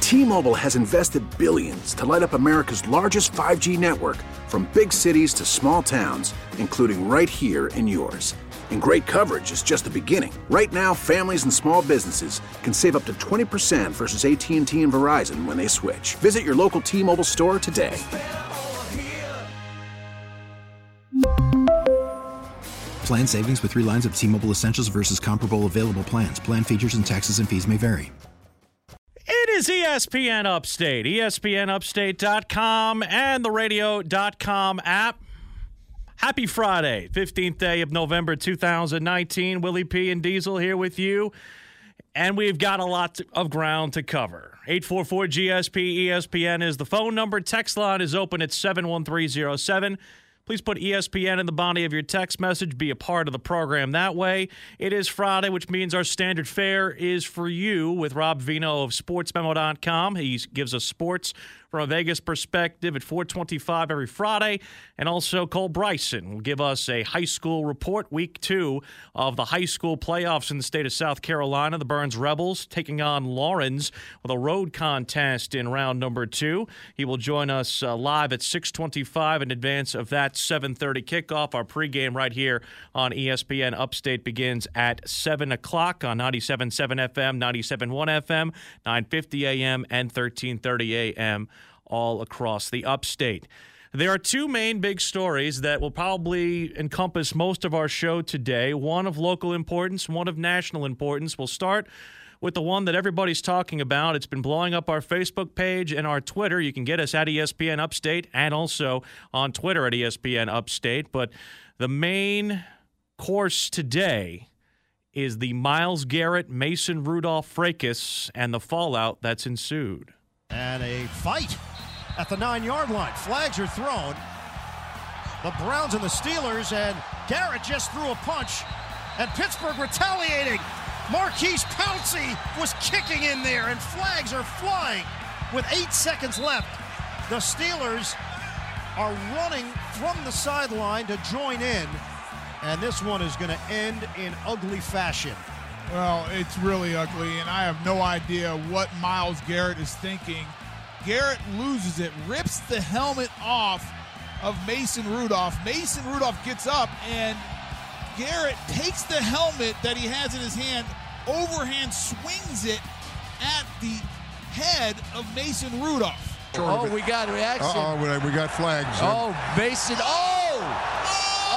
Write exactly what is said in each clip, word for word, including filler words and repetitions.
T-Mobile has invested billions to light up America's largest five G network, from big cities to small towns, including right here in yours. And great coverage is just the beginning. Right now, families and small businesses can save up to twenty percent versus A T and T and Verizon when they switch. Visit your local T-Mobile store today. Plan savings with three lines of T-Mobile Essentials versus comparable available plans. Plan features and taxes and fees may vary. It is E S P N Upstate, E S P N upstate dot com and the radio dot com app. Happy Friday, fifteenth day of November two thousand nineteen. Willie P. and Diesel here with you. And we've got a lot of ground to cover. eight four four G S P E S P N is the phone number. Text line is open at seven one three zero seven. Please put E S P N in the body of your text message. Be a part of the program that way. It is Friday, which means our standard fare is for you with Rob Vino of sports memo dot com. He gives us sports from a Vegas perspective at four twenty-five every Friday. And also Cole Bryson will give us a high school report, week two of the high school playoffs in the state of South Carolina. The Burns Rebels taking on Lawrence with a road contest in round number two. He will join us uh, live at six twenty-five in advance of that seven thirty kickoff. Our pregame right here on E S P N Upstate begins at seven o'clock on ninety-seven point seven F M, ninety-seven point one F M, nine fifty A M, and thirteen thirty A M. all across the upstate. There are two main big stories that will probably encompass most of our show today, one of local importance, one of national importance. We'll start with the one that everybody's talking about. It's been blowing up our Facebook page and our Twitter. You can get us at E S P N Upstate and also on Twitter at E S P N Upstate. But the main course today is the Myles Garrett, Mason Rudolph fracas and the fallout that's ensued. And a fight at the nine-yard line. Flags are thrown. The Browns and the Steelers, and Garrett just threw a punch, and Pittsburgh retaliating. Marquise Pouncey was kicking in there, and flags are flying with eight seconds left. The Steelers are running from the sideline to join in, and this one is going to end in ugly fashion. Well, it's really ugly, and I have no idea what Myles Garrett is thinking. Garrett loses it, rips the helmet off of Mason Rudolph. Mason Rudolph gets up, and Garrett takes the helmet that he has in his hand, overhand swings it at the head of Mason Rudolph. Oh, we got a reaction. Uh-oh, we got flags. Oh, Mason. Oh!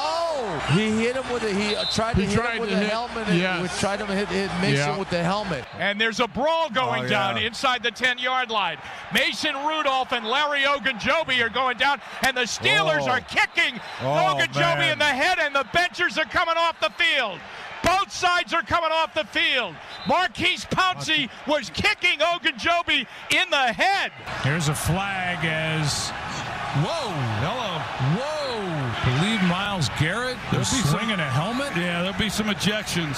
He hit him with a, he tried to he hit tried him with to a hit, helmet and yes. tried to hit, hit Mason yeah. with the helmet. And there's a brawl going oh, down yeah. inside inside the ten-yard line. Mason Rudolph and Larry Ogunjobi are going down, and the Steelers oh. are kicking oh, Ogunjobi man. in the head, and the benchers are coming off the field. Both sides are coming off the field. Marquise Pouncey was kicking Ogunjobi in the head. Here's a flag as, whoa, hello, whoa. Believe Myles Garrett is swinging a helmet. Yeah, there'll be some ejections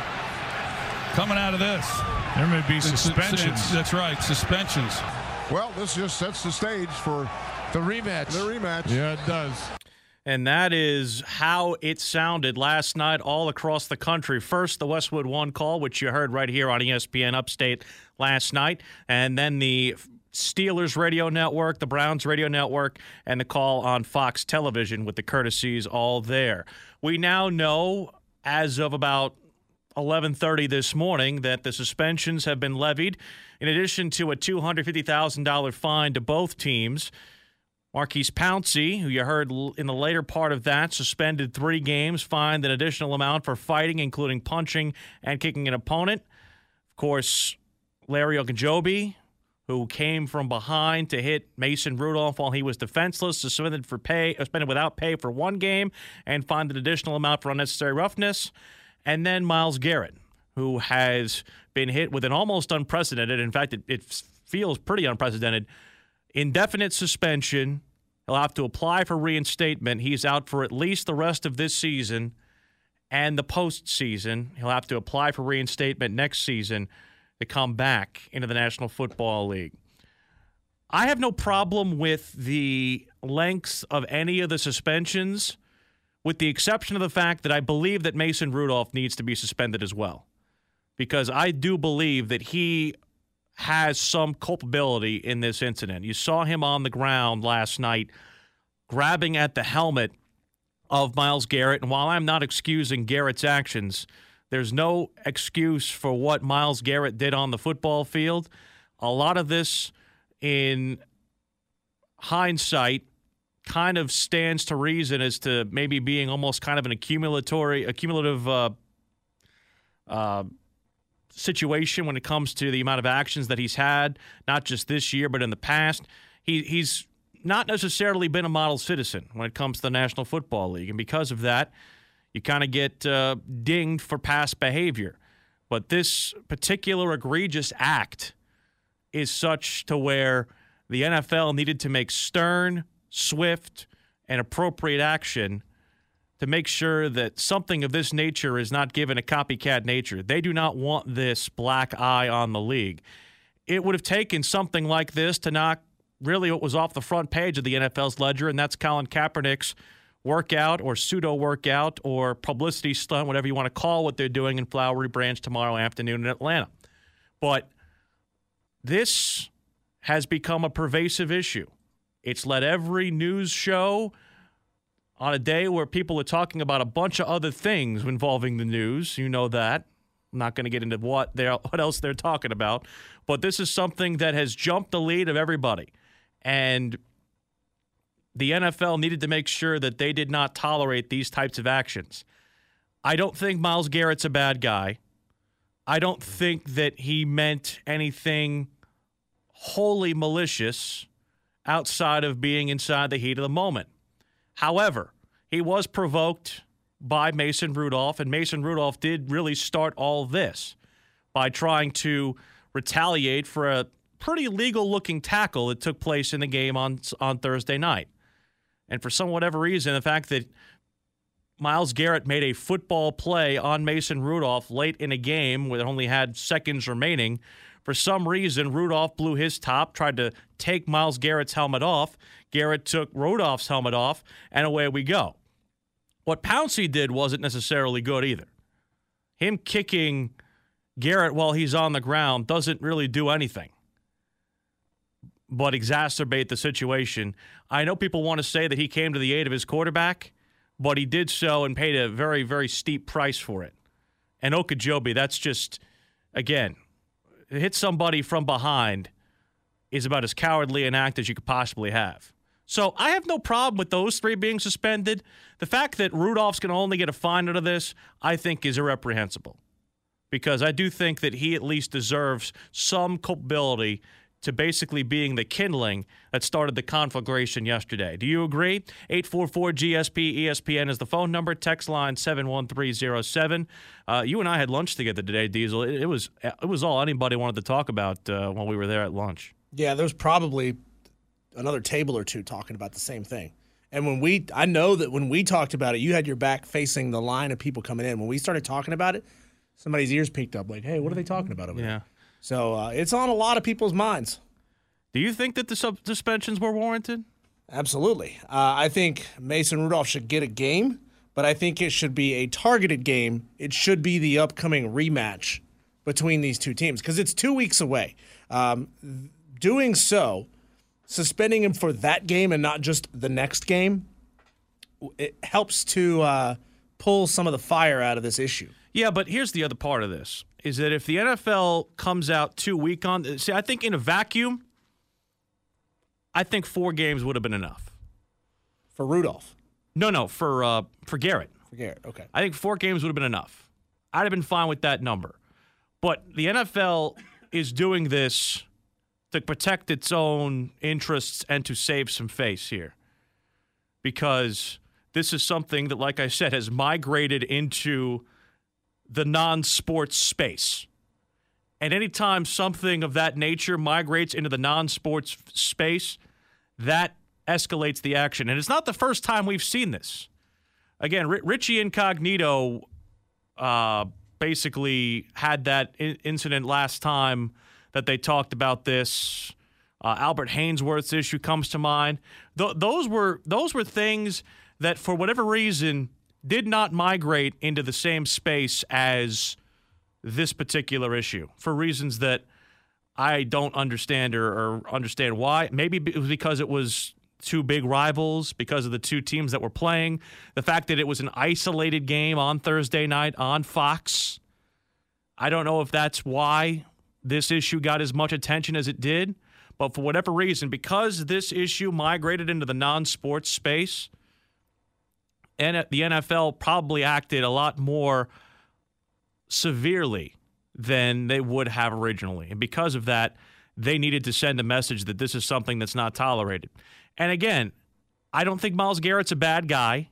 coming out of this. There may be suspensions. It's, it's, that's right, suspensions. Well, this just sets the stage for the rematch. The rematch. Yeah, it does. And that is how it sounded last night all across the country. First, the Westwood One call, which you heard right here on E S P N Upstate last night, and then the Steelers radio network, the Browns radio network, and the call on Fox Television with the courtesies all there. We now know, as of about eleven thirty this morning, that the suspensions have been levied, in addition to a two hundred fifty thousand dollars fine to both teams. Marquise Pouncey, who you heard in the later part of that, suspended three games, fined an additional amount for fighting, including punching and kicking an opponent. Of course, Larry Ogunjobi, who came from behind to hit Mason Rudolph while he was defenseless, suspended for pay, suspended without pay for one game, and fined an additional amount for unnecessary roughness. And then Myles Garrett, who has been hit with an almost unprecedented, in fact, it, it feels pretty unprecedented, indefinite suspension. He'll have to apply for reinstatement. He's out for at least the rest of this season and the postseason. He'll have to apply for reinstatement next season to come back into the National Football League. I have no problem with the lengths of any of the suspensions, with the exception of the fact that I believe that Mason Rudolph needs to be suspended as well, because I do believe that he has some culpability in this incident. You saw him on the ground last night grabbing at the helmet of Myles Garrett. And while I'm not excusing Garrett's actions, there's no excuse for what Myles Garrett did on the football field. A lot of this, in hindsight, kind of stands to reason as to maybe being almost kind of an accumulatory, accumulative uh, uh, situation when it comes to the amount of actions that he's had, not just this year, but in the past. He, he's not necessarily been a model citizen when it comes to the National Football League, and because of that, you kind of get uh, dinged for past behavior. But this particular egregious act is such to where the N F L needed to make stern, swift, and appropriate action to make sure that something of this nature is not given a copycat nature. They do not want this black eye on the league. It would have taken something like this to knock really what was off the front page of the N F L's ledger, and that's Colin Kaepernick's workout or pseudo-workout or publicity stunt, whatever you want to call what they're doing in Flowery Branch tomorrow afternoon in Atlanta. But this has become a pervasive issue. It's led every news show on a day where people are talking about a bunch of other things involving the news. You know that. I'm not going to get into what they're, what else they're talking about. But this is something that has jumped the lead of everybody. And the N F L needed to make sure that they did not tolerate these types of actions. I don't think Myles Garrett's a bad guy. I don't think that he meant anything wholly malicious outside of being inside the heat of the moment. However, he was provoked by Mason Rudolph, and Mason Rudolph did really start all this by trying to retaliate for a pretty legal-looking tackle that took place in the game on on Thursday night. And for some whatever reason, the fact that Myles Garrett made a football play on Mason Rudolph late in a game where it only had seconds remaining, for some reason, Rudolph blew his top, tried to take Myles Garrett's helmet off. Garrett took Rudolph's helmet off, and away we go. What Pouncey did wasn't necessarily good either. Him kicking Garrett while he's on the ground doesn't really do anything but exacerbate the situation. I know people want to say that he came to the aid of his quarterback, but he did so and paid a very, very steep price for it. And Ogunjobi, that's just, again, hit somebody from behind is about as cowardly an act as you could possibly have. So I have no problem with those three being suspended. The fact that Rudolph's going to only get a fine out of this, I think, is irreprehensible. Because I do think that he at least deserves some culpability to basically being the kindling that started the conflagration yesterday. Do you agree? eight four four G S P E S P N is the phone number. Text line seven one three zero seven. Uh, you and I had lunch together today, Diesel. It, it was it was all anybody wanted to talk about uh, while we were there at lunch. Yeah, there's probably another table or two talking about the same thing. And when we, I know that when we talked about it, you had your back facing the line of people coming in. When we started talking about it, somebody's ears peeked up like, hey, what are they talking about over yeah. there? So uh, it's on a lot of people's minds. Do you think that the sub- suspensions were warranted? Absolutely. Uh, I think Mason Rudolph should get a game, but I think it should be a targeted game. It should be the upcoming rematch between these two teams because it's two weeks away. Um, doing so, suspending him for that game and not just the next game, it helps to uh, pull some of the fire out of this issue. Yeah, but here's the other part of this, is that if the N F L comes out too weak on – see, I think in a vacuum, I think four games would have been enough. For Rudolph? No, no, for uh, for Garrett. For Garrett, okay. I think four games would have been enough. I'd have been fine with that number. But the N F L is doing this to protect its own interests and to save some face here. Because this is something that, like I said, has migrated into the non-sports space. And anytime something of that nature migrates into the non-sports space, that escalates the action. And it's not the first time we've seen this. Again, R- Richie Incognito uh, basically had that I- incident last time that they talked about this. Uh, Albert Hainsworth's issue comes to mind. Th- those were those were things that, for whatever reason, did not migrate into the same space as this particular issue for reasons that I don't understand or, or understand why. Maybe it was because it was two big rivals, because of the two teams that were playing. The fact that it was an isolated game on Thursday night on Fox. I don't know if that's why this issue got as much attention as it did. But for whatever reason, because this issue migrated into the non-sports space, and the N F L probably acted a lot more severely than they would have originally. And because of that, they needed to send a message that this is something that's not tolerated. And again, I don't think Myles Garrett's a bad guy.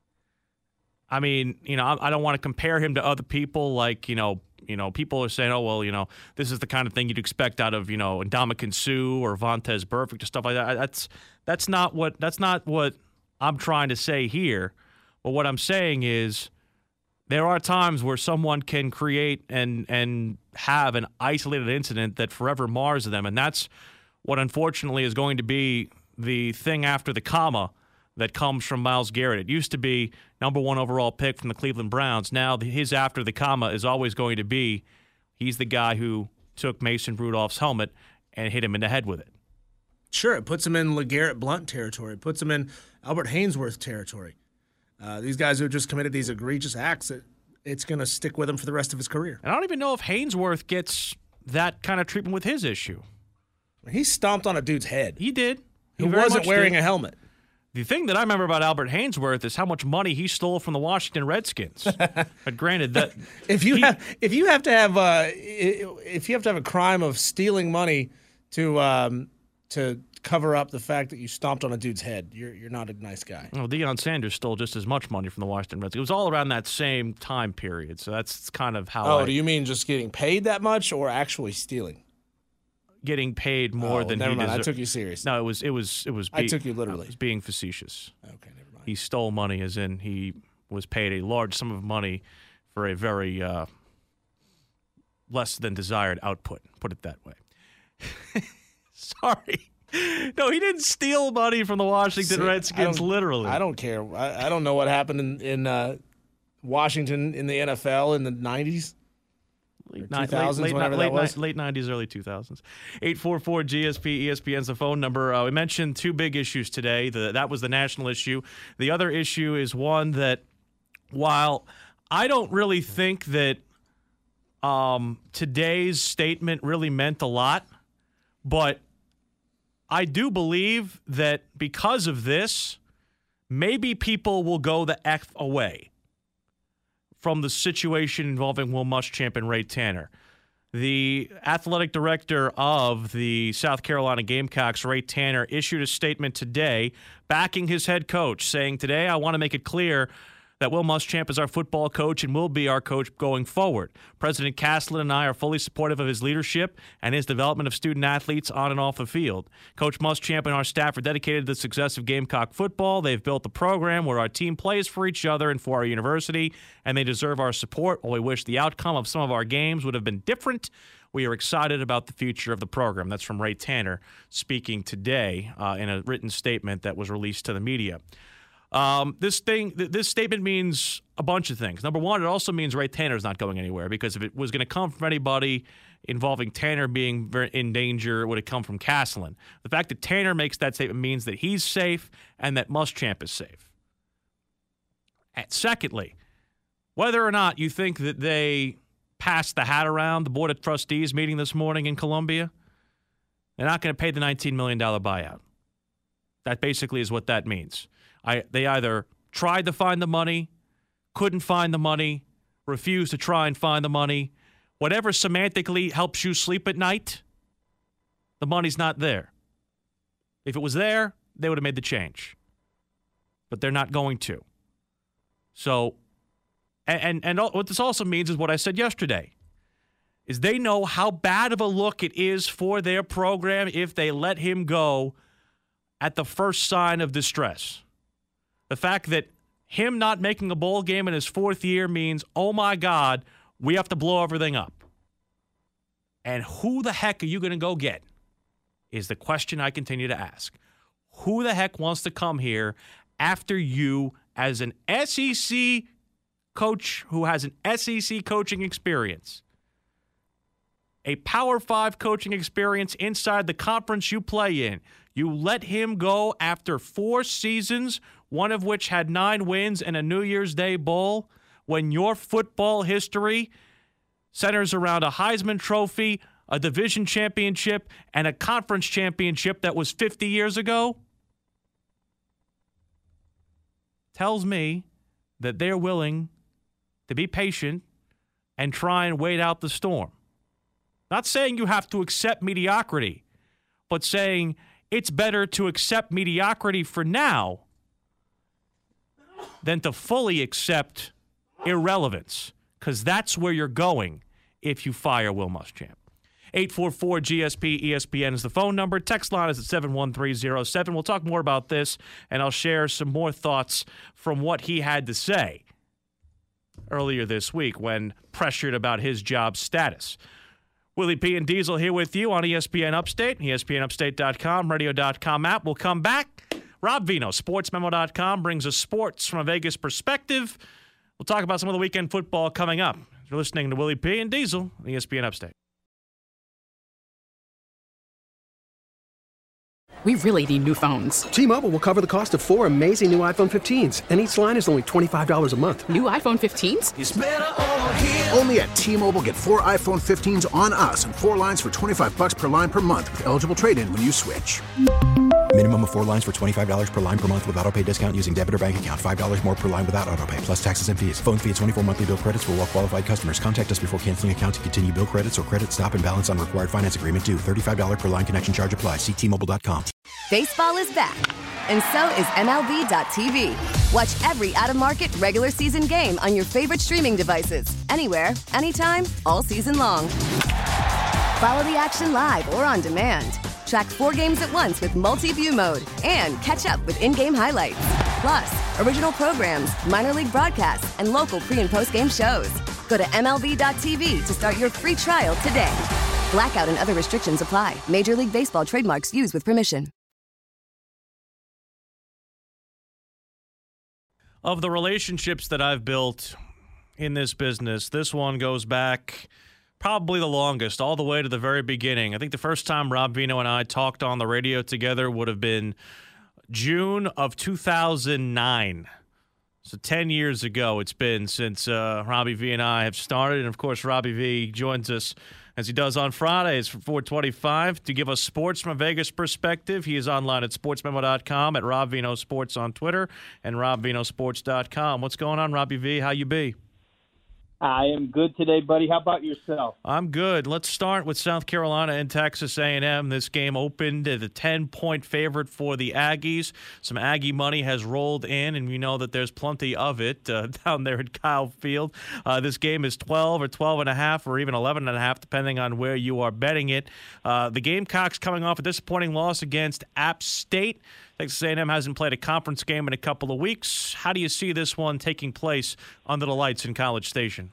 I mean, you know, I, I don't want to compare him to other people like, you know, you know, people are saying, oh, well, you know, this is the kind of thing you'd expect out of, you know, Ndamukong Suh or Vontaze Burfict or stuff like that. That's that's not what that's not what I'm trying to say here. But what I'm saying is there are times where someone can create and and have an isolated incident that forever mars them, and that's what unfortunately is going to be the thing after the comma that comes from Myles Garrett. It used to be number one overall pick from the Cleveland Browns. Now his after the comma is always going to be he's the guy who took Mason Rudolph's helmet and hit him in the head with it. Sure, it puts him in LeGarrette Blount territory. It puts him in Albert Haynesworth territory. Uh, these guys who have just committed these egregious acts, it, it's going to stick with him for the rest of his career. And I don't even know if Haynesworth gets that kind of treatment with his issue. He stomped on a dude's head. He did. He, he wasn't wearing did. a helmet. The thing that I remember about Albert Haynesworth is how much money he stole from the Washington Redskins. But granted, that if you he, have if you have to have uh, if you have to have a crime of stealing money to um, to cover up the fact that you stomped on a dude's head, you're you're not a nice guy. Well, Deion Sanders stole just as much money from the Washington Redskins. It was all around that same time period, so that's kind of how. Oh, I, do you mean just getting paid that much or actually stealing? Getting paid more oh, than never he mind. deserved. I took you serious. No, it was it was it was. Be- I took you literally. It was being facetious. Okay, never mind. He stole money, as in he was paid a large sum of money for a very uh, less than desired output. Put it that way. Sorry. No, he didn't steal money from the Washington See, Redskins. I literally, I don't care. I, I don't know what happened in, in uh, Washington in the N F L in the nineties. Late, late, late, late, late nineties, early two thousands. eight four four G S P, E S P N's the phone number. Uh, we mentioned two big issues today. The, that was the national issue. The other issue is one that, while I don't really think that um, today's statement really meant a lot, but I do believe that because of this, maybe people will go the F away from the situation involving Will Muschamp and Ray Tanner. The athletic director of the South Carolina Gamecocks, Ray Tanner, issued a statement today backing his head coach, saying, today I want to make it clear that Will Muschamp is our football coach and will be our coach going forward. President Caslen and I are fully supportive of his leadership and his development of student athletes on and off the field. Coach Muschamp and our staff are dedicated to the success of Gamecock football. They've built a program where our team plays for each other and for our university, and they deserve our support. While we wish the outcome of some of our games would have been different, we are excited about the future of the program. That's from Ray Tanner speaking today uh, in a written statement that was released to the media. Um, this thing, th- this statement means a bunch of things. Number one, it also means Ray Tanner's not going anywhere, because if it was going to come from anybody involving Tanner being very in danger, it would have come from Caslen. The fact that Tanner makes that statement means that he's safe and that Muschamp is safe. And secondly, whether or not you think that they passed the hat around the Board of Trustees meeting this morning in Columbia, they're not going to pay the nineteen million dollars buyout. That basically is what that means. I, they either tried to find the money, couldn't find the money, refused to try and find the money. Whatever semantically helps you sleep at night, the money's not there. If it was there, they would have made the change. But they're not going to. So, and, and, and what this also means is what I said yesterday, is they know how bad of a look it is for their program if they let him go at the first sign of distress. The fact that him not making a bowl game in his fourth year means, oh my God, we have to blow everything up. And who the heck are you going to go get is the question I continue to ask. Who the heck wants to come here after you as an S E C coach who has an S E C coaching experience a Power Five coaching experience inside the conference you play in. You let him go after four seasons, one of which had nine wins and a New Year's Day bowl, when your football history centers around a Heisman Trophy, a division championship, and a conference championship that was fifty years ago? Tells me that they're willing to be patient and try and wait out the storm. Not saying you have to accept mediocrity, but saying it's better to accept mediocrity for now than to fully accept irrelevance, because that's where you're going if you fire Will Muschamp. eight four four G S P E S P N is the phone number. Text line is at seven one three zero seven. We'll talk more about this, and I'll share some more thoughts from what he had to say earlier this week when pressured about his job status. Willie P. and Diesel here with you on E S P N Upstate, E S P N upstate dot com, radio dot com app. We'll come back. Rob Vino, sports memo dot com, brings us sports from a Vegas perspective. We'll talk about some of the weekend football coming up. You're listening to Willie P. and Diesel on E S P N Upstate. We really need new phones. T-Mobile will cover the cost of four amazing new iPhone fifteens, and each line is only twenty-five dollars a month. New iPhone fifteens? It's better over here. Only at T-Mobile, get four iPhone fifteens on us and four lines for twenty-five bucks per line per month with eligible trade-in when you switch. Minimum of four lines for twenty-five dollars per line per month with auto-pay discount using debit or bank account. five dollars more per line without auto-pay, plus taxes and fees. Phone fee at twenty-four monthly bill credits for well-qualified customers. Contact us before canceling account to continue bill credits or credit stop and balance on required finance agreement due. thirty-five dollars per line connection charge applies. See T Mobile dot com. Baseball is back, and so is M L B dot T V. Watch every out-of-market regular season game on your favorite streaming devices. Anywhere, anytime, all season long. Follow the action live or on demand. Track four games at once with multi-view mode and catch up with in-game highlights. Plus, original programs, minor league broadcasts, and local pre- and post-game shows. Go to M L B dot T V to start your free trial today. Blackout and other restrictions apply. Major League Baseball trademarks used with permission. Of the relationships that I've built in this business, this one goes back probably the longest, all the way to the very beginning. I think the first time Rob Vino and I talked on the radio together would have been June of two thousand nine. So ten years ago it's been since uh, Robbie V and I have started. And, of course, Robbie V joins us, as he does on Fridays for four twenty-five, to give us sports from a Vegas perspective. He is online at sports memo dot com, at Rob Vino Sports on Twitter, and rob vino sports dot com. What's going on, Robbie V? How you be? I am good today, buddy. How about yourself? I'm good. Let's start with South Carolina and Texas A and M. This game opened as a ten-point favorite for the Aggies. Some Aggie money has rolled in, and we know that there's plenty of it uh, down there at Kyle Field. Uh, this game is twelve or twelve and a half or even eleven and a half, depending on where you are betting it. Uh, the Gamecocks coming off a disappointing loss against App State. Texas A and M hasn't played a conference game in a couple of weeks. How do you see this one taking place under the lights in College Station?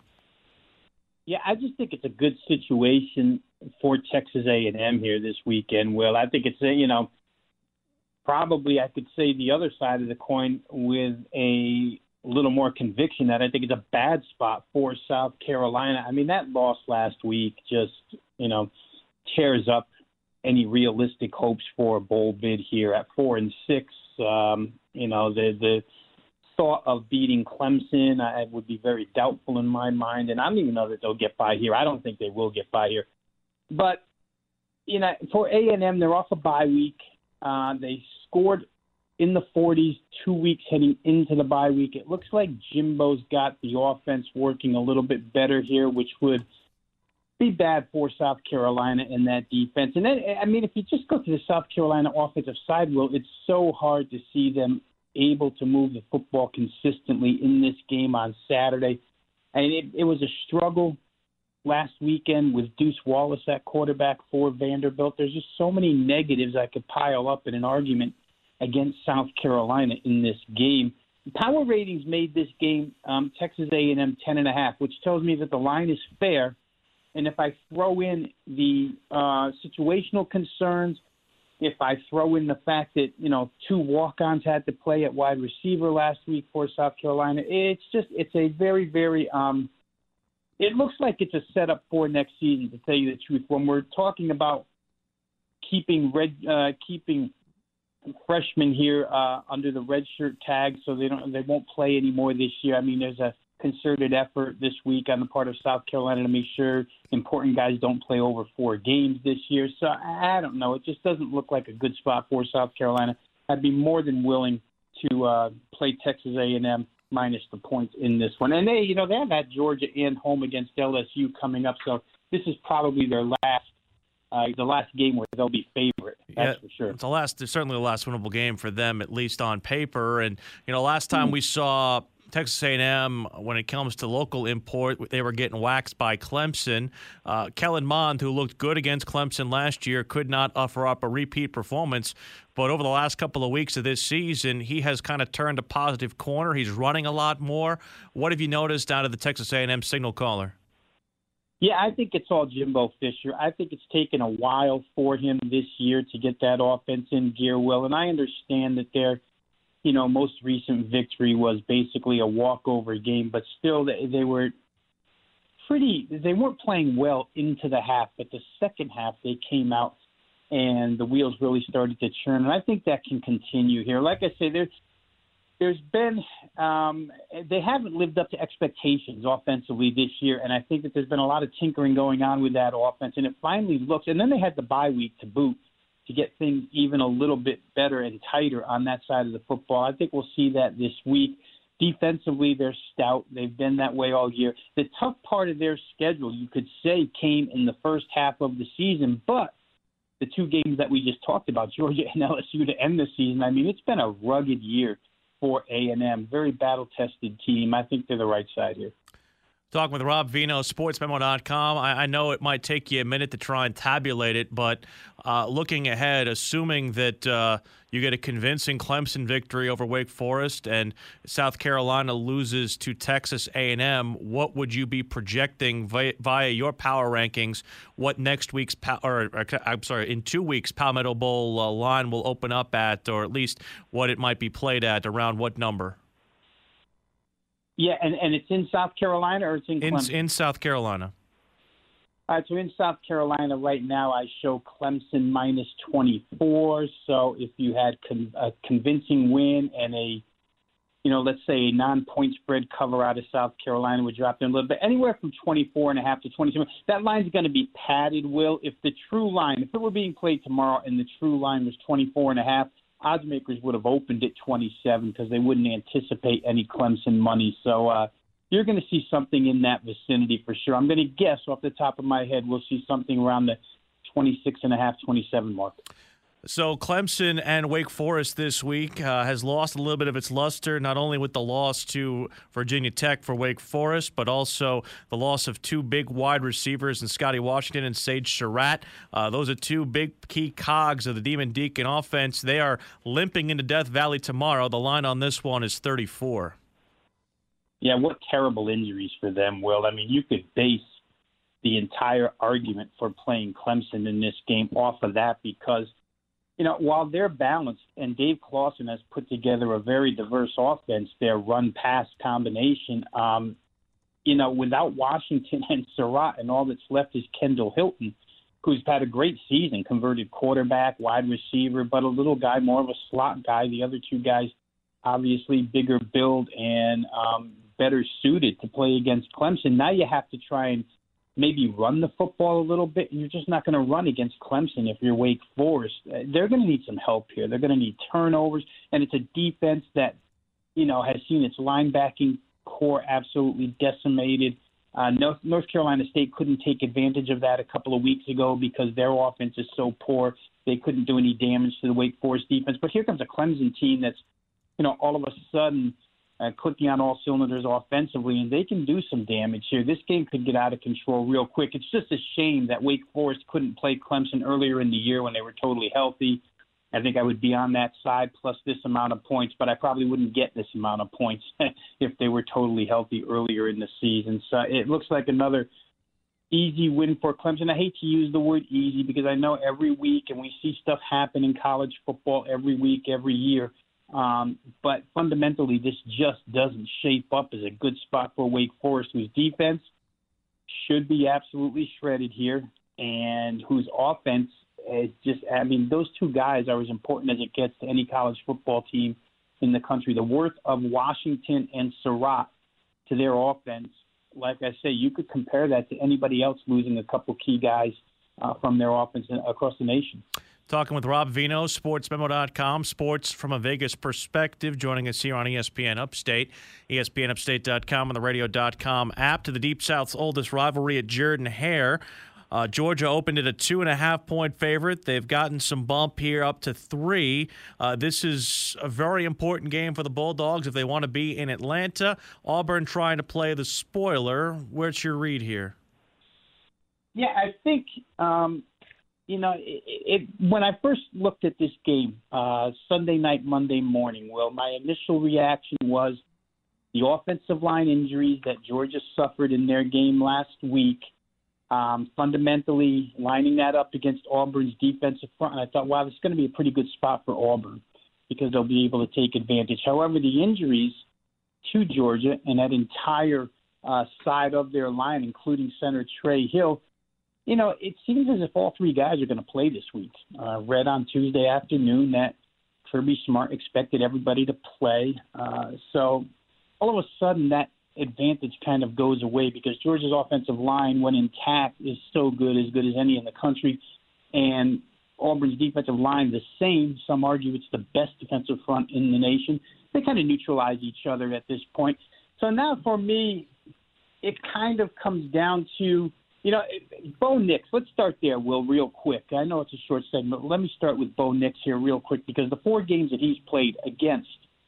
Yeah, I just think it's a good situation for Texas A and M here this weekend, Will. I think it's, a, you know, probably I could say the other side of the coin with a little more conviction that I think it's a bad spot for South Carolina. I mean, that loss last week just, you know, tears up any realistic hopes for a bowl bid here at four and six. Um, you know, the the thought of beating Clemson I would be very doubtful in my mind, and I don't even know that they'll get by here. I don't think they will get by here. But, you know, for A and M, they're off a bye week. Uh, they scored in the forties two weeks heading into the bye week. It looks like Jimbo's got the offense working a little bit better here, which would be bad for South Carolina in that defense. And then, I mean, if you just go to the South Carolina offensive side, Will, it's so hard to see them able to move the football consistently in this game on Saturday. And it, it was a struggle last weekend with Deuce Wallace at quarterback for Vanderbilt. There's just so many negatives I could pile up in an argument against South Carolina in this game. Power ratings made this game um, Texas A and M ten and a half, which tells me that the line is fair. And if I throw in the uh, situational concerns, if I throw in the fact that, you know, two walk-ons had to play at wide receiver last week for South Carolina, it's just, it's a very, very um, it looks like it's a setup for next season, to tell you the truth. When we're talking about keeping red, uh, keeping freshmen here uh, under the red shirt tag, so they don't, they won't play anymore this year. I mean, there's a concerted effort this week on the part of South Carolina to make sure important guys don't play over four games this year. So I don't know. It just doesn't look like a good spot for South Carolina. I'd be more than willing to uh, play Texas A and M minus the points in this one. And they, you know, they have at Georgia and home against L S U coming up, so this is probably their last, uh, the last game where they'll be favorite. That's yeah, for sure. It's the last, it's certainly the last winnable game for them, at least on paper. And you know, last time mm-hmm. we saw Texas A and M, when it comes to local import, they were getting waxed by Clemson. Uh, Kellen Mond, who looked good against Clemson last year, could not offer up a repeat performance. But over the last couple of weeks of this season, he has kind of turned a positive corner. He's running a lot more. What have you noticed out of the Texas A and M signal caller? Yeah, I think it's all Jimbo Fisher. I think it's taken a while for him this year to get that offense in gear, Will. And I understand that they're you know, most recent victory was basically a walkover game, but still they, they were pretty, they weren't playing well into the half, but the second half they came out and the wheels really started to churn. And I think that can continue here. Like I say, there's, there's been, um, they haven't lived up to expectations offensively this year. And I think that there's been a lot of tinkering going on with that offense. And it finally looks, and then they had the bye week to boot, to get things even a little bit better and tighter on that side of the football. I think we'll see that this week. Defensively, they're stout. They've been that way all year. The tough part of their schedule, you could say, came in the first half of the season, but the two games that we just talked about, Georgia and L S U to end the season, I mean, it's been a rugged year for A and M. Very battle-tested team. I think they're the right side here. Talking with Rob Vino, sports memo dot com. I, I know it might take you a minute to try and tabulate it, but uh, looking ahead, assuming that uh, you get a convincing Clemson victory over Wake Forest and South Carolina loses to Texas A and M, what would you be projecting via, via your power rankings? What next week's – or, or I'm sorry, in two weeks, Palmetto Bowl uh, line will open up at, or at least what it might be played at, around what number? Yeah, and, and it's in South Carolina or it's in Clemson? In, in South Carolina. All right, so in South Carolina right now I show Clemson minus twenty-four. So if you had con- a convincing win and a, you know, let's say a non-point spread cover out of South Carolina would drop in a little bit, anywhere from twenty-four and a half to twenty-seven. That line's going to be padded, Will. If the true line, if it were being played tomorrow and the true line was twenty-four and a half, odds makers would have opened at twenty-seven because they wouldn't anticipate any Clemson money. So uh, you're going to see something in that vicinity for sure. I'm going to guess off the top of my head we'll see something around the twenty-six and a half, twenty-seven mark. So Clemson and Wake Forest this week uh, has lost a little bit of its luster, not only with the loss to Virginia Tech for Wake Forest, but also the loss of two big wide receivers in Scotty Washington and Sage Surratt. Uh, those are two big key cogs of the Demon Deacon offense. They are limping into Death Valley tomorrow. The line on this one is thirty-four. Yeah, what terrible injuries for them, Will. I mean, you could base the entire argument for playing Clemson in this game off of that because – you know, while they're balanced, and Dave Clawson has put together a very diverse offense, their run-pass combination, um, you know, without Washington and Surratt, and all that's left is Kendall Hilton, who's had a great season, converted quarterback, wide receiver, but a little guy, more of a slot guy. The other two guys, obviously bigger build and um, better suited to play against Clemson. Now you have to try and maybe run the football a little bit, and you're just not going to run against Clemson if you're Wake Forest. They're going to need some help here. They're going to need turnovers, and it's a defense that, you know, has seen its linebacking core absolutely decimated. Uh, North, North Carolina State couldn't take advantage of that a couple of weeks ago because their offense is so poor. They couldn't do any damage to the Wake Forest defense. But here comes a Clemson team that's, you know, all of a sudden – Uh, clicking on all cylinders offensively, and they can do some damage here. This game could get out of control real quick. It's just a shame that Wake Forest couldn't play Clemson earlier in the year when they were totally healthy. I think I would be on that side plus this amount of points, but I probably wouldn't get this amount of points if they were totally healthy earlier in the season. So it looks like another easy win for Clemson. I hate to use the word easy because I know every week, and we see stuff happen in college football every week, every year, Um, but fundamentally, this just doesn't shape up as a good spot for Wake Forest, whose defense should be absolutely shredded here, and whose offense is just, I mean, those two guys are as important as it gets to any college football team in the country. The worth of Washington and Surratt to their offense, like I say, you could compare that to anybody else losing a couple key guys uh, from their offense across the nation. Talking with Rob Vino, sports memo dot com, sports from a Vegas perspective, joining us here on E S P N Upstate, E S P N upstate dot com and the radio dot com app. To the Deep South's oldest rivalry at Jordan-Hare. Uh, Georgia opened at a two and a half point favorite. They've gotten some bump here up to three. Uh, this is a very important game for the Bulldogs if they want to be in Atlanta. Auburn trying to play the spoiler. Where's your read here? Yeah, I think, um, you know, it, it, when I first looked at this game, uh, Sunday night, Monday morning, Will, my initial reaction was the offensive line injuries that Georgia suffered in their game last week. Um, fundamentally lining that up against Auburn's defensive front. And I thought, wow, this is going to be a pretty good spot for Auburn because they'll be able to take advantage. However, the injuries to Georgia and that entire uh, side of their line, including center Trey Hill, you know, it seems as if all three guys are going to play this week. Uh, read on Tuesday afternoon that Kirby Smart expected everybody to play. Uh, so all of a sudden that advantage kind of goes away because Georgia's offensive line, when intact, is so good, as good as any in the country. And Auburn's defensive line, the same. Some argue it's the best defensive front in the nation. They kind of neutralize each other at this point. So now for me, it kind of comes down to, you know, Bo Nix. Let's start there, Will, real quick. I know it's a short segment, but let me start with Bo Nix here real quick because the four games that he's played against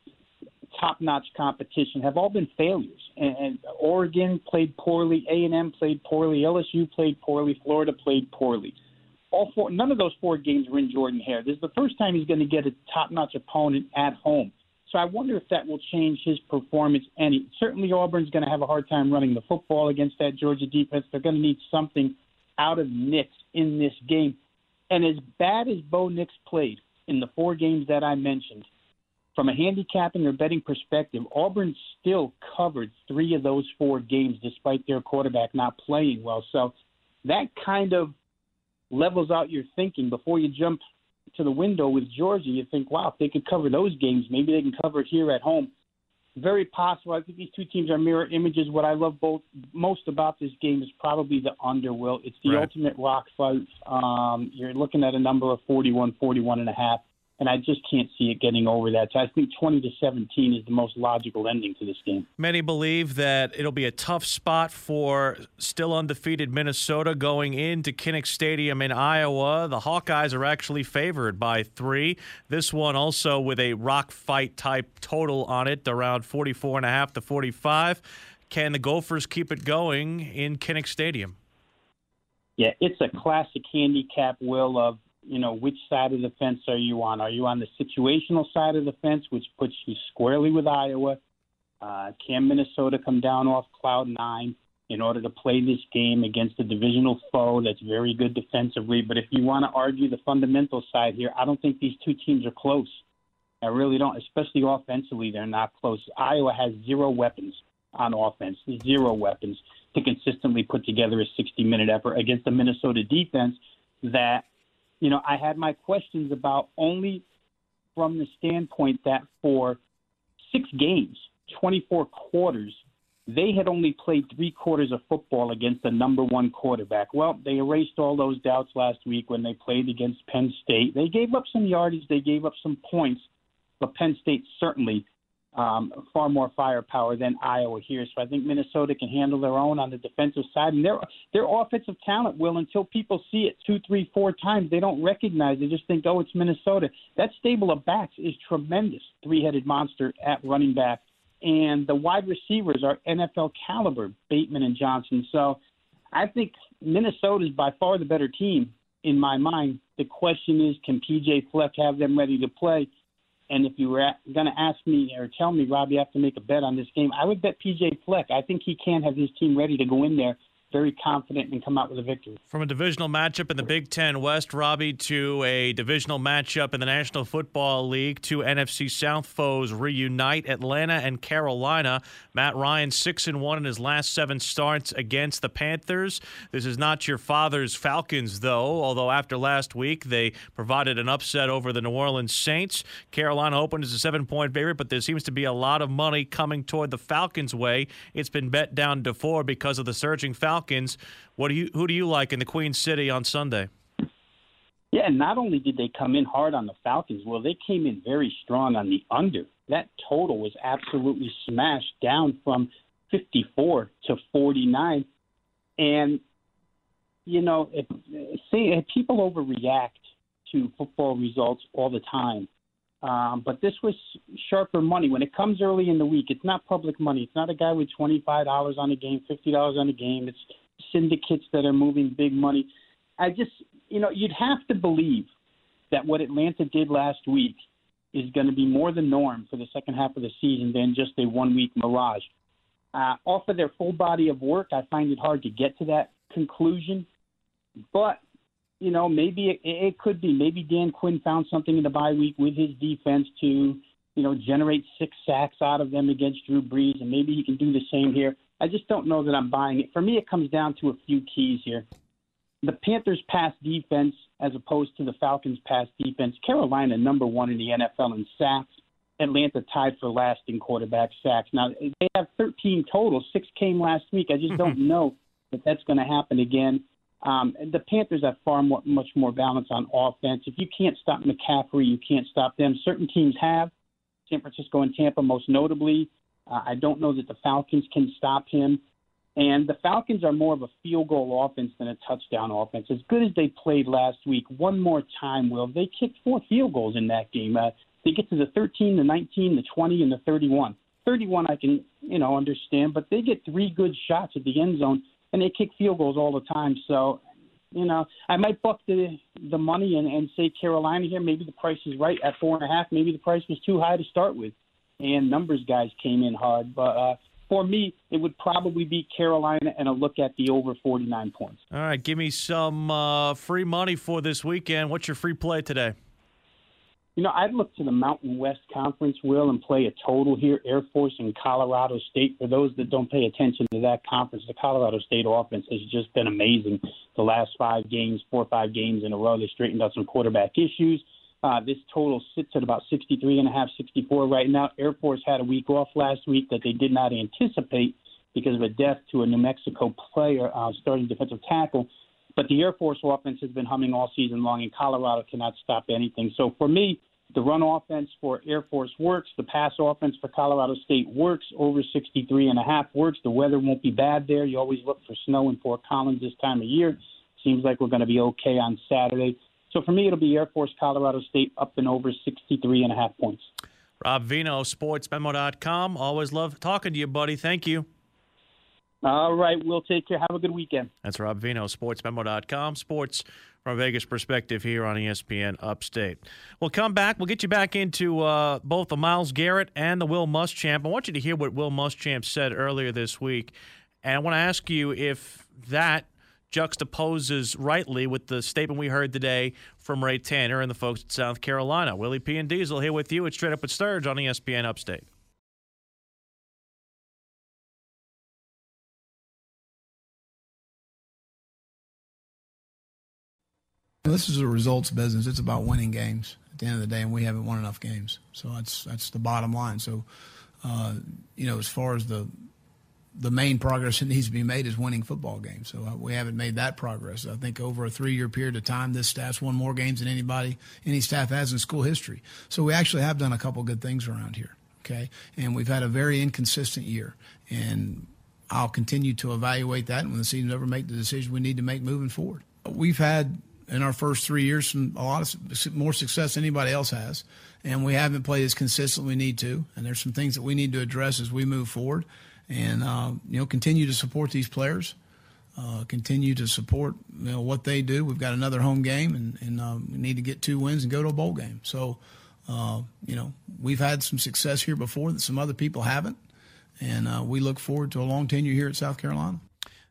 top-notch competition have all been failures. And, and Oregon played poorly, A and M played poorly, L S U played poorly, Florida played poorly. All four, none of those four games were in Jordan-Hare. This is the first time he's going to get a top-notch opponent at home. So I wonder if that will change his performance any. Certainly Auburn's going to have a hard time running the football against that Georgia defense. They're going to need something out of Nix in this game. And as bad as Bo Nix played in the four games that I mentioned, from a handicapping or betting perspective, Auburn still covered three of those four games despite their quarterback not playing well. So that kind of levels out your thinking before you jump to the window with Georgia. You think, wow, if they could cover those games, maybe they can cover it here at home. Very possible. I think these two teams are mirror images. What I love both most about this game is probably the under, Will. It's the right. ultimate rock fight. Um, you're looking at a number of forty-one, forty-one and a half. And I just can't see it getting over that. So I think twenty to seventeen is the most logical ending to this game. Many believe that it'll be a tough spot for still undefeated Minnesota going into Kinnick Stadium in Iowa. The Hawkeyes are actually favored by three. This one also with a rock fight type total on it, around forty-four and a half to forty-five. Can the Gophers keep it going in Kinnick Stadium? Yeah, it's a classic handicap, Will, of you know, which side of the fence are you on? Are you on the situational side of the fence, which puts you squarely with Iowa? Uh, can Minnesota come down off cloud nine in order to play this game against a divisional foe that's very good defensively? But if you want to argue the fundamental side here, I don't think these two teams are close. I really don't, especially offensively, they're not close. Iowa has zero weapons on offense, zero weapons to consistently put together a sixty-minute effort against a Minnesota defense that, you know, I had my questions about only from the standpoint that for six games, twenty-four quarters, they had only played three quarters of football against the number one quarterback. Well, they erased all those doubts last week when they played against Penn State. They gave up some yardage. They gave up some points, but Penn State certainly um, far more firepower than Iowa here. So I think Minnesota can handle their own on the defensive side. And their their offensive talent, Will, until people see it two, three, four times, they don't recognize. They just think, oh, it's Minnesota. That stable of backs is tremendous, three-headed monster at running back. And the wide receivers are N F L caliber, Bateman and Johnson. So I think Minnesota is by far the better team in my mind. The question is, can P J Fleck have them ready to play? And if you were going to ask me or tell me, Rob, you have to make a bet on this game, I would bet P J Fleck. I think he can have his team ready to go in there very confident and come out with a victory. From a divisional matchup in the Big Ten West, Robbie, to a divisional matchup in the National Football League, two N F C South foes reunite, Atlanta and Carolina. Matt Ryan six and one in his last seven starts against the Panthers. This is not your father's Falcons, though, although after last week they provided an upset over the New Orleans Saints. Carolina opened as a seven-point favorite, but there seems to be a lot of money coming toward the Falcons' way. It's been bet down to four because of the surging Falcons. What do you? Who do you like in the Queen City on Sunday? Yeah, and not only did they come in hard on the Falcons, well, they came in very strong on the under. That total was absolutely smashed down from fifty-four to forty-nine. And, you know, if, see, if people overreact to football results all the time. Um, but this was sharper money. When it comes early in the week, it's not public money. It's not a guy with twenty-five dollars on a game, fifty dollars on a game. It's syndicates that are moving big money. I just, you know, you'd have to believe that what Atlanta did last week is going to be more the norm for the second half of the season than just a one-week mirage. Uh, off of their full body of work, I find it hard to get to that conclusion. But you know, maybe it, it could be. Maybe Dan Quinn found something in the bye week with his defense to, you know, generate six sacks out of them against Drew Brees, and maybe he can do the same here. I just don't know that I'm buying it. For me, it comes down to a few keys here. The Panthers' pass defense as opposed to the Falcons' pass defense. Carolina, number one in the N F L in sacks. Atlanta tied for last in quarterback sacks. Now, they have thirteen total. Six came last week. I just don't know that that's going to happen again. Um, the Panthers have far more, much more balance on offense. If you can't stop McCaffrey, you can't stop them. Certain teams have, San Francisco and Tampa most notably. Uh, I don't know that the Falcons can stop him. And the Falcons are more of a field goal offense than a touchdown offense. As good as they played last week, one more time, Will, they kicked four field goals in that game. Uh, they get to the thirteen, the nineteen, the twenty, and the thirty-one. thirty-one I can, you know, understand, but they get three good shots at the end zone. And they kick field goals all the time. So, you know, I might buck the the money and, and say Carolina here. Maybe the price is right at four and a half. Maybe the price was too high to start with. And numbers guys came in hard. But uh, for me, it would probably be Carolina and a look at the over forty-nine points. All right, give me some uh, free money for this weekend. What's your free play today? You know, I'd look to the Mountain West Conference, Will, and play a total here, Air Force and Colorado State. For those that don't pay attention to that conference, the Colorado State offense has just been amazing the last five games, four or five games in a row. They straightened out some quarterback issues. Uh, this total sits at about sixty-three and a half, sixty-four right now. Air Force had a week off last week that they did not anticipate because of a death to a New Mexico player, uh, starting defensive tackle. But the Air Force offense has been humming all season long, and Colorado cannot stop anything. So for me, the run offense for Air Force works. The pass offense for Colorado State works. Over sixty-three and a half works. The weather won't be bad there. You always look for snow in Fort Collins this time of year. Seems like we're going to be okay on Saturday. So for me, it'll be Air Force, Colorado State up and over sixty-three and a half points. Rob Vino, sports memo dot com. Always love talking to you, buddy. Thank you. All right, we'll take care. Have a good weekend. That's Rob Vino, sports memo dot com. Sports from a Vegas perspective here on E S P N Upstate. We'll come back. We'll get you back into uh, both the Myles Garrett and the Will Muschamp. I want you to hear what Will Muschamp said earlier this week. And I want to ask you if that juxtaposes rightly with the statement we heard today from Ray Tanner and the folks at South Carolina. Willie P. and Diesel here with you. It's Straight Up with Sturge on E S P N Upstate. This is a results business. It's about winning games at the end of the day, and we haven't won enough games. So that's that's the bottom line. So, uh, you know, as far as the the main progress that needs to be made is winning football games. So uh, we haven't made that progress. I think over a three-year period of time, this staff's won more games than anybody, any staff has in school history. So we actually have done a couple good things around here, okay? And we've had a very inconsistent year. And I'll continue to evaluate that, and when the season's over, make the decision we need to make moving forward. We've had – in our first three years, some, a lot of more success than anybody else has, and we haven't played as consistently as we need to. And there's some things that we need to address as we move forward, and uh, you know, continue to support these players, uh, continue to support you know what they do. We've got another home game, and, and uh, we need to get two wins and go to a bowl game. So, uh, you know, we've had some success here before that some other people haven't, and uh, we look forward to a long tenure here at South Carolina.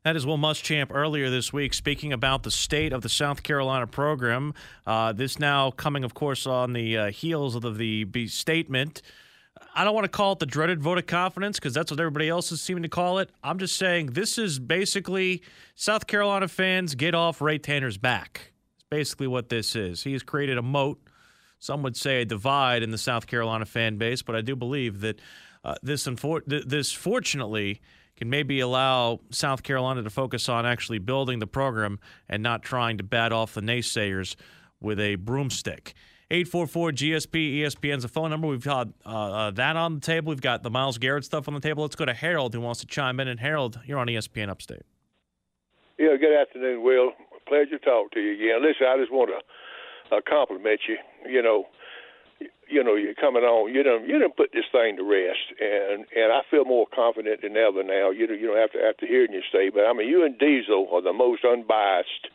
That is Will Muschamp earlier this week speaking about the state of the South Carolina program. Uh, this now coming, of course, on the uh, heels of the, the statement. I don't want to call it the dreaded vote of confidence because that's what everybody else is seeming to call it. I'm just saying this is basically South Carolina fans get off Ray Tanner's back. It's basically what this is. He has created a moat, some would say a divide in the South Carolina fan base, but I do believe that uh, this, unfor- th- this fortunately can maybe allow South Carolina to focus on actually building the program and not trying to bat off the naysayers with a broomstick. eight four four G S P, E S P N's the phone number. We've got uh, uh, that on the table. We've got the Myles Garrett stuff on the table. Let's go to Harold, who wants to chime in. And Harold, you're on E S P N Upstate. Yeah, good afternoon, Will. Pleasure to talk to you again. Listen, I just want to uh, compliment you. You know, you know, you're coming on. You don't, you don't put this thing to rest, and and I feel more confident than ever now. You don't, you don't have to after hearing you say, but I mean, you and Diesel are the most unbiased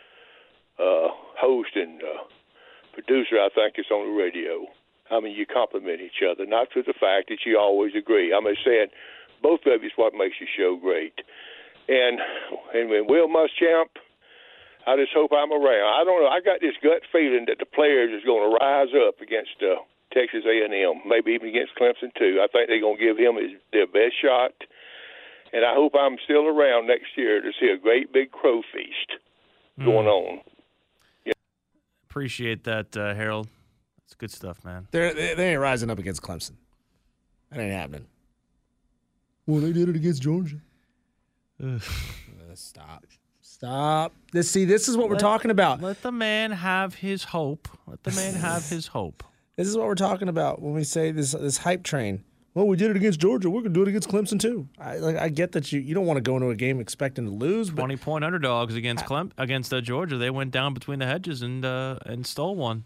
uh, host and uh, producer I think is on the radio. I mean, you compliment each other, not to the fact that you always agree. I'm just saying, both of you is what makes your show great. And and when Will Muschamp, I just hope I'm around. I don't know. I got this gut feeling that the players is going to rise up against uh, Texas A and M, maybe even against Clemson too. I think they're going to give him his, their best shot. And I hope I'm still around next year to see a great big crow feast mm. going on. Yeah. Appreciate that, uh, Harold. That's good stuff, man. They're, they ain't rising up against Clemson. That ain't happening. Well, they did it against Georgia. uh, stop. Stop. This, see, this is what let, we're talking about. Let the man have his hope. Let the man have his hope. This is what we're talking about when we say this this hype train. Well, we did it against Georgia. We're going to do it against Clemson, too. I like, I get that you, you don't want to go into a game expecting to lose. But twenty-point underdogs against Clem, against uh, Georgia. They went down between the hedges and uh, and stole one.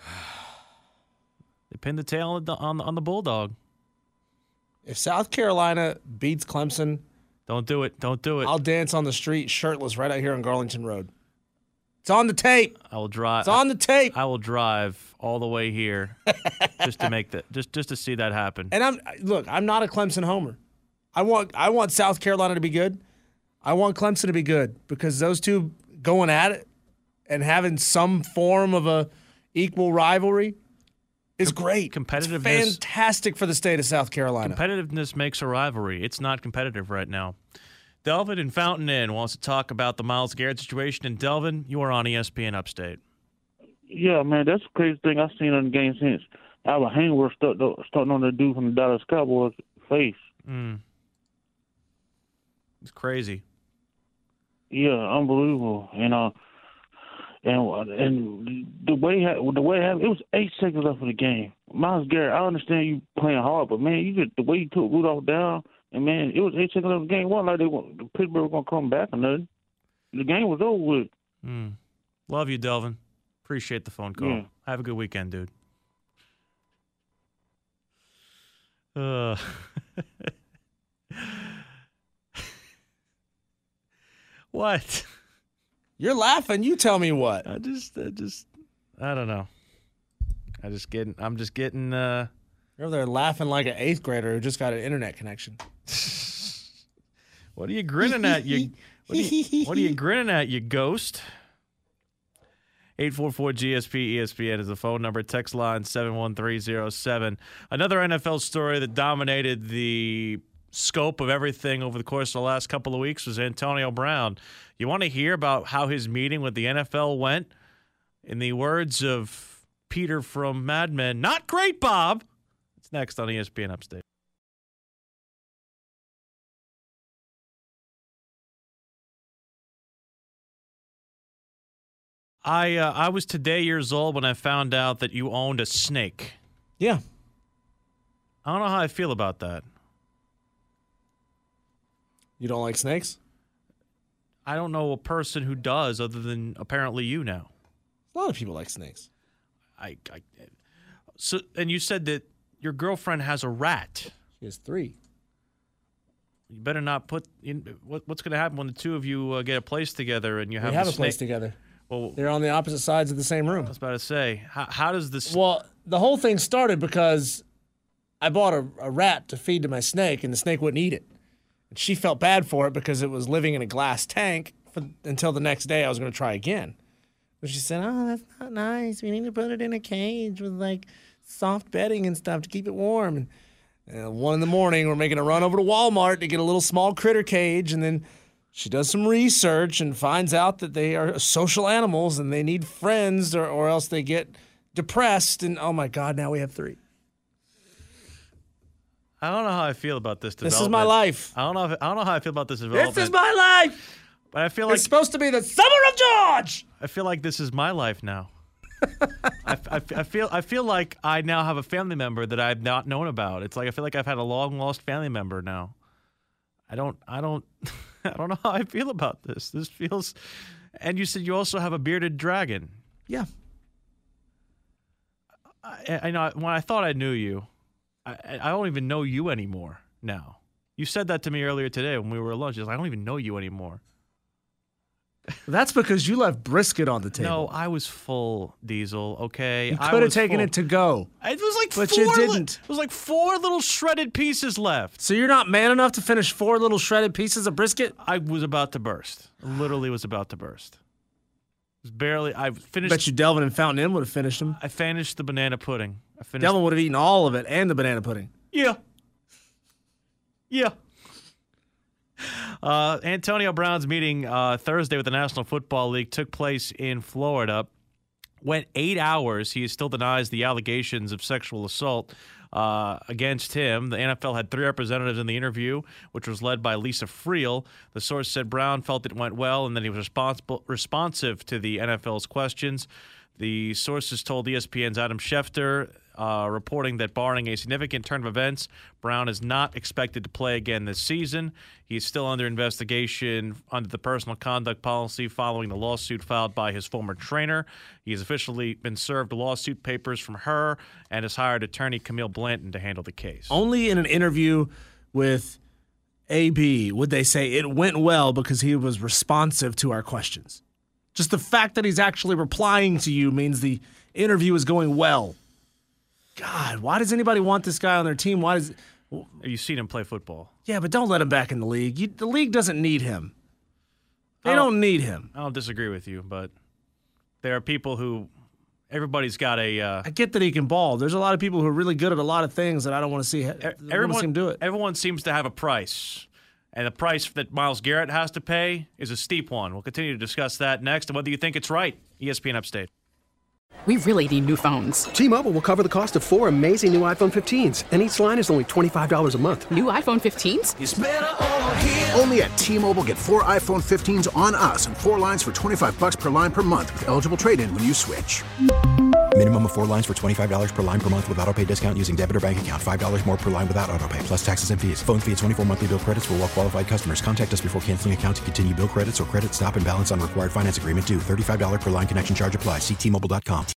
They pinned the tail on the, on, on the Bulldog. If South Carolina beats Clemson, don't do it. Don't do it. I'll dance on the street shirtless right out here on Garlington Road. It's on the tape. I will drive. It's on the tape. I will drive all the way here just to make that, just just to see that happen. And I'm look. I'm not a Clemson homer. I want I want South Carolina to be good. I want Clemson to be good because those two going at it and having some form of a equal rivalry is great. Competitiveness, it's fantastic for the state of South Carolina. Competitiveness makes a rivalry. It's not competitive right now. Delvin in Fountain Inn wants to talk about the Myles Garrett situation. And Delvin, you are on E S P N Upstate. Yeah, man, that's the crazy thing I've seen in the game since Albert Hainworth start, starting on the dude from the Dallas Cowboys face. Mm. It's crazy. Yeah, unbelievable. You know, and and the way the way it happened, it was eight seconds left of the game. Myles Garrett, I understand you playing hard, but man, you just the way you took Rudolph down. And, man, it was eight seconds of the game. It wasn't like they want, Pittsburgh was going to come back or nothing. The game was over with. Mm. Love you, Delvin. Appreciate the phone call. Yeah. Have a good weekend, dude. Uh. What? You're laughing. You tell me what. I just, I just, I don't know. I just getting, I'm just getting, uh. You're over there laughing like an eighth grader who just got an internet connection. What are you grinning at, you? What are you, what are you grinning at, you ghost? eight four four G S P E S P N is the phone number. Text line seven one three zero seven. Another N F L story that dominated the scope of everything over the course of the last couple of weeks was Antonio Brown. You want to hear about how his meeting with the N F L went? In the words of Peter from Mad Men, not great, Bob. It's next on E S P N Upstate. I uh, I was today years old when I found out that you owned a snake. Yeah. I don't know how I feel about that. You don't like snakes? I don't know a person who does other than apparently you now. A lot of people like snakes. I, I so and you said that your girlfriend has a rat. She has three. You better not put in. What, what's going to happen when the two of you uh, get a place together and you have we have a snake. place together? Well, they're on the opposite sides of the same room. I was about to say, how, how does this? Well, the whole thing started because I bought a, a rat to feed to my snake, and the snake wouldn't eat it. And she felt bad for it because it was living in a glass tank for, until the next day I was going to try again. But she said, oh, that's not nice. We need to put it in a cage with, like, soft bedding and stuff to keep it warm. And uh, one in the morning, we're making a run over to Walmart to get a little small critter cage, and then she does some research and finds out that they are social animals and they need friends or, or else they get depressed. And, oh, my God, now we have three. I don't know how I feel about this development. This is my life. I don't know. If, I don't know how I feel about this development. This is my life. But I feel like it's supposed to be the summer of George. I feel like this is my life now. I, I, I feel I feel like I now have a family member that I've not known about. It's like I feel like I've had a long lost family member now. I don't I don't I don't know how I feel about this. This feels. And you said you also have a bearded dragon. Yeah. I, I know when I thought I knew you. I, I don't even know you anymore now. You said that to me earlier today when we were at lunch. Like, I don't even know you anymore. That's because you left brisket on the table. No, I was full, Diesel, okay? You could have taken full. it to go. It was like but four you didn't. Li- it was like four little shredded pieces left. So you're not man enough to finish four little shredded pieces of brisket? I was about to burst. Literally was about to burst. It was barely. I finished. Bet you Delvin and Fountain Inn would have finished them. I finished the banana pudding. I finished. Delvin would have eaten all of it and the banana pudding. Yeah. Yeah. Uh, Antonio Brown's meeting uh, Thursday with the National Football League took place in Florida. Went eight hours. He still denies the allegations of sexual assault uh, against him. The N F L had three representatives in the interview, which was led by Lisa Friel. The source said Brown felt it went well and that he was responsible, responsive to the N F L's questions. The sources told E S P N's Adam Schefter, uh, reporting that barring a significant turn of events, Brown is not expected to play again this season. He's still under investigation under the personal conduct policy following the lawsuit filed by his former trainer. He has officially been served lawsuit papers from her and has hired attorney Camille Blanton to handle the case. Only in an interview with A B would they say it went well because he was responsive to our questions. Just the fact that he's actually replying to you means the interview is going well. God, why does anybody want this guy on their team? Why does? Have you seen him play football? Yeah, but don't let him back in the league. You, the league doesn't need him. They don't, don't need him. I don't disagree with you, but there are people who everybody's got a. Uh, I get that he can ball. There's a lot of people who are really good at a lot of things that I don't want to see. Everyone, want to see him do it. Everyone seems to have a price. And the price that Myles Garrett has to pay is a steep one. We'll continue to discuss that next and whether you think it's right. E S P N Upstate. We really need new phones. T-Mobile will cover the cost of four amazing new iPhone fifteens, and each line is only twenty-five dollars a month. New iPhone fifteens? It's better over here. Only at T-Mobile, get four iPhone fifteens on us and four lines for twenty-five bucks per line per month with eligible trade-in when you switch. Minimum of four lines for twenty-five dollars per line per month with autopay discount using debit or bank account. five dollars more per line without autopay, plus taxes and fees. Phone fee at twenty-four monthly bill credits for well-qualified customers. Contact us before canceling account to continue bill credits or credit stop and balance on required finance agreement due. thirty-five dollars per line connection charge applies. See T Mobile dot com.